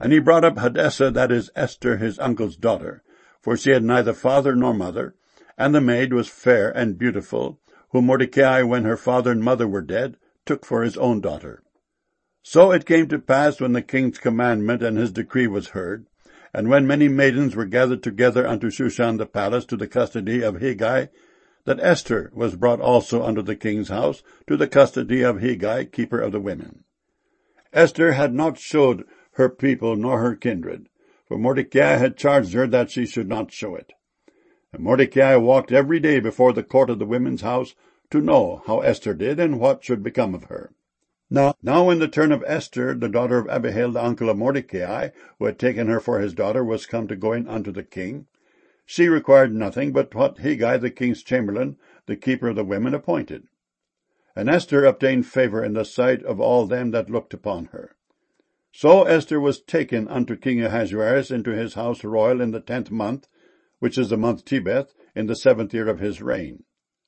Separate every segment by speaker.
Speaker 1: And he brought up Hadassah, that is Esther, his uncle's daughter, for she had neither father nor mother, and the maid was fair and beautiful, whom Mordecai, when her father and mother were dead, took for his own daughter. So it came to pass, when the king's commandment and his decree was heard, and when many maidens were gathered together unto Shushan the palace to the custody of Hegai, that Esther was brought also unto the king's house to the custody of Hegai, keeper of the women. Esther had not showed her people nor her kindred, for Mordecai had charged her that she should not show it. And Mordecai walked every day before the court of the women's house to know how Esther did and what should become of her. Now when the turn of Esther, the daughter of Abihail, the uncle of Mordecai, who had taken her for his daughter, was come to go in unto the king, she required nothing but what Hegai, the king's chamberlain, the keeper of the women, appointed. And Esther obtained favor in the sight of all them that looked upon her. So Esther was taken unto King Ahasuerus into his house royal in the 10th month, which is the month Tebeth, in the 7th year of his reign.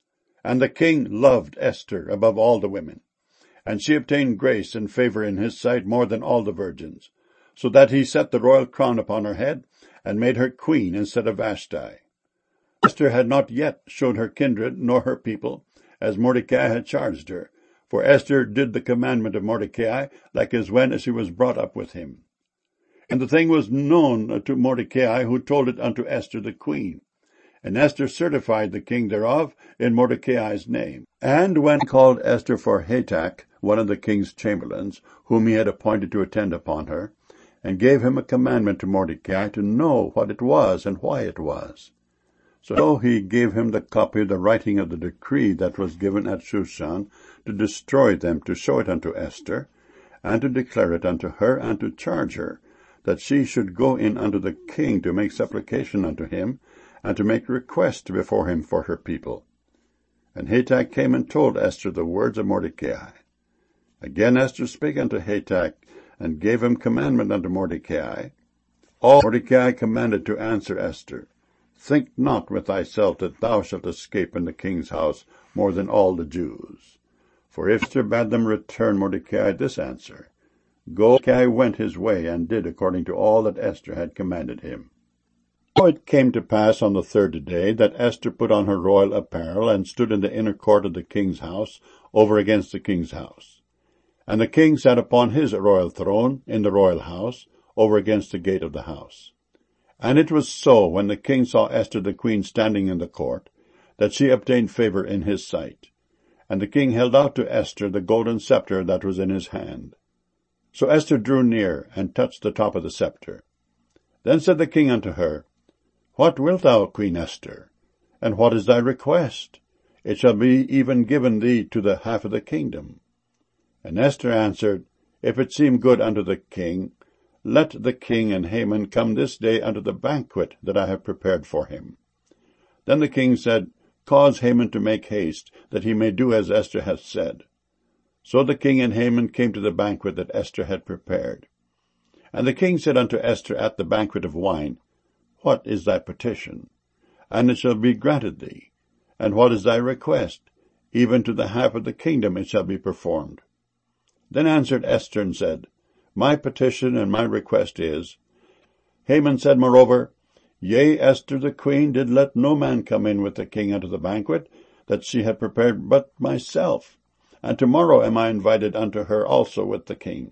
Speaker 1: And the king loved Esther above all the women, and she obtained grace and favor in his sight more than all the virgins, so that he set the royal crown upon her head, and made her queen instead of Vashti. Esther had not yet showed her kindred nor her people, as Mordecai had charged her, for Esther did the commandment of Mordecai, like as when she was brought up with him. And the thing was known to Mordecai, who told it unto Esther the queen. And Esther certified the king thereof in Mordecai's name. And when called Esther for Hatach, one of the king's chamberlains, whom he had appointed to attend upon her, and gave him a commandment to Mordecai to know what it was and why it was. So he gave him the copy of the writing of the decree that was given at Shushan to destroy them, to show it unto Esther, and to declare it unto her, and to charge her, that she should go in unto the king to make supplication unto him, and to make request before him for her people. And Hatach came and told Esther the words of Mordecai. Again Esther spake unto Hatach, and gave him commandment unto Mordecai. All Mordecai commanded to answer Esther, Think not with thyself that thou shalt escape in the king's house more than all the Jews. For if Esther bade them return Mordecai this answer, Go, Mordecai went his way, and did according to all that Esther had commanded him. So it came to pass on the 3rd day that Esther put on her royal apparel, and stood in the inner court of the king's house, over against the king's house. And the king sat upon his royal throne in the royal house, over against the gate of the house. And it was so, when the king saw Esther the queen standing in the court, that she obtained favor in his sight. And the king held out to Esther the golden scepter that was in his hand. So Esther drew near, and touched the top of the scepter. Then said the king unto her, What wilt thou, Queen Esther? And what is thy request? It shall be even given thee to the half of the kingdom. And Esther answered, If it seem good unto the king, let the king and Haman come this day unto the banquet that I have prepared for him. Then the king said, Cause Haman to make haste, that he may do as Esther hath said. So the king and Haman came to the banquet that Esther had prepared. And the king said unto Esther at the banquet of wine, What is thy petition? And it shall be granted thee. And what is thy request? Even to the half of the kingdom it shall be performed. Then answered Esther and said, My petition and my request is, Haman said moreover, Yea, Esther the queen did let no man come in with the king unto the banquet that she had prepared but myself, and tomorrow am I invited unto her also with the king.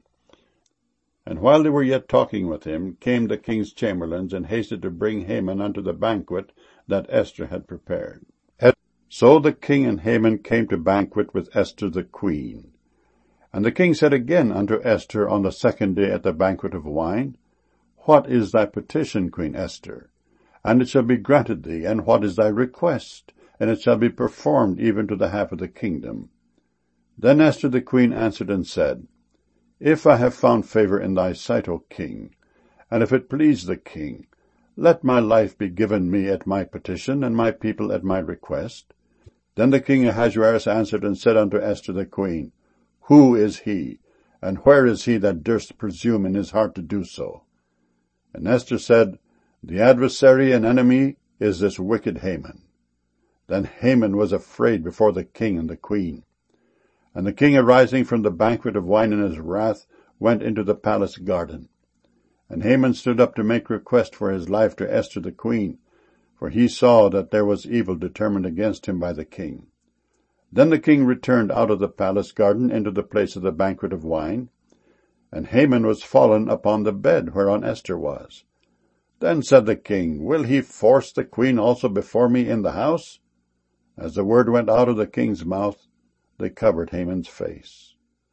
Speaker 1: And while they were yet talking with him, came the king's chamberlains, and hasted to bring Haman unto the banquet that Esther had prepared. So the king and Haman came to banquet with Esther the queen. And the king said again unto Esther on the 2nd day at the banquet of wine, What is thy petition, Queen Esther? And it shall be granted thee. And what is thy request? And it shall be performed even to the half of the kingdom. Then Esther the queen answered and said, If I have found favor in thy sight, O king, and if it please the king, let my life be given me at my petition, and my people at my request. Then the king Ahasuerus answered and said unto Esther the queen, Who is he, and where is he that durst presume in his heart to do so? And Esther said, The adversary and enemy is this wicked Haman. Then Haman was afraid before the king and the queen. And the king, arising from the banquet of wine in his wrath, went into the palace garden. And Haman stood up to make request for his life to Esther the queen, for he saw that there was evil determined against him by the king. Then the king returned out of the palace garden into the place of the banquet of wine, and Haman was fallen upon the bed whereon Esther was. Then said the king, Will he force the queen also before me in the house? As the word went out of the king's mouth, they covered Haman's face.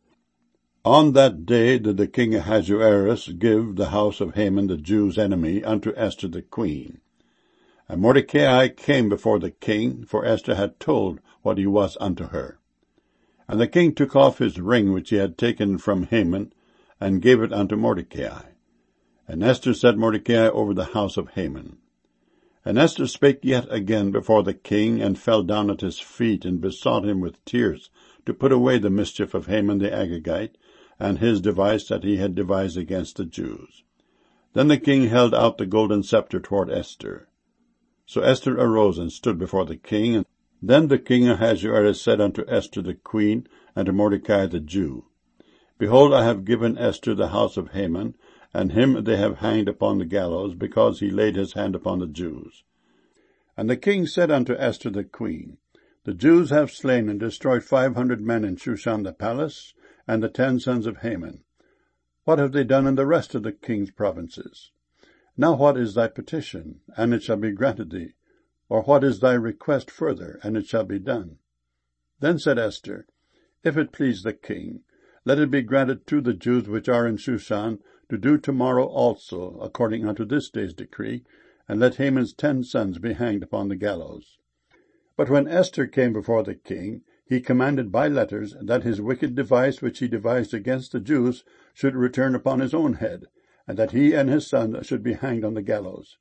Speaker 1: On that day did the king Ahasuerus give the house of Haman the Jews' enemy unto Esther the queen. And Mordecai came before the king, for Esther had told what he was unto her. And the king took off his ring which he had taken from Haman, and gave it unto Mordecai. And Esther set Mordecai over the house of Haman. And Esther spake yet again before the king, and fell down at his feet, and besought him with tears to put away the mischief of Haman the Agagite, and his device that he had devised against the Jews. Then the king held out the golden scepter toward Esther. So Esther arose and stood before the king. Then the king Ahasuerus said unto Esther the queen, and to Mordecai the Jew, Behold, I have given Esther the house of Haman, and him they have hanged upon the gallows, because he laid his hand upon the Jews. And the king said unto Esther the queen, The Jews have slain and destroyed 500 men in Shushan the palace, and the 10 sons of Haman. What have they done in the rest of the king's provinces? Now what is thy petition, and it shall be granted thee? Or what is thy request further, and it shall be done? Then said Esther, If it please the king, let it be granted to the Jews which are in Shushan to do tomorrow also, according unto this day's decree, and let Haman's 10 sons be hanged upon the gallows. But when Esther came before the king, he commanded by letters that his wicked device which he devised against the Jews should return upon his own head, and that he and his son should be hanged on the gallows.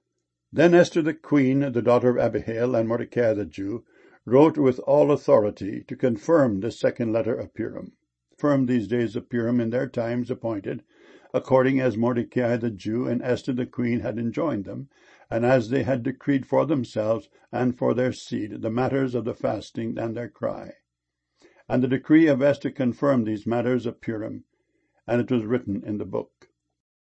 Speaker 1: Then Esther the queen, the daughter of Abihail, and Mordecai the Jew, wrote with all authority to confirm this second letter of Purim. Confirm these days of Purim in their times appointed, according as Mordecai the Jew and Esther the queen had enjoined them, and as they had decreed for themselves and for their seed the matters of the fasting and their cry. And the decree of Esther confirmed these matters of Purim, and it was written in the book.